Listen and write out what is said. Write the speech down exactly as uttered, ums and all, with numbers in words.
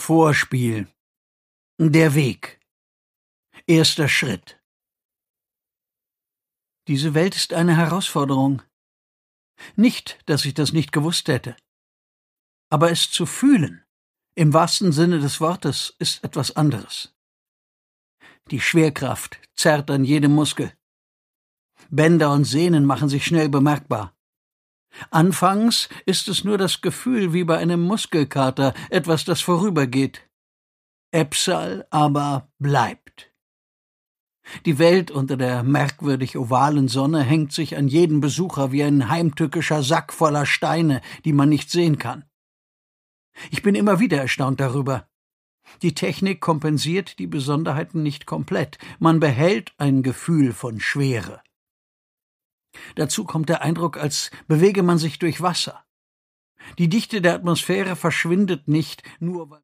Vorspiel. Der Weg. Erster Schritt. Diese Welt ist eine Herausforderung. Nicht, dass ich das nicht gewusst hätte. Aber es zu fühlen, im wahrsten Sinne des Wortes, ist etwas anderes. Die Schwerkraft zerrt an jedem Muskel. Bänder und Sehnen machen sich schnell bemerkbar. Anfangs ist es nur das Gefühl wie bei einem Muskelkater, etwas, das vorübergeht. Ebbsal aber bleibt. Die Welt unter der merkwürdig ovalen Sonne hängt sich an jeden Besucher wie ein heimtückischer Sack voller Steine, die man nicht sehen kann. Ich bin immer wieder erstaunt darüber. Die Technik kompensiert die Besonderheiten nicht komplett. Man behält ein Gefühl von Schwere. Dazu kommt der Eindruck, als bewege man sich durch Wasser. Die Dichte der Atmosphäre verschwindet nicht, nur weil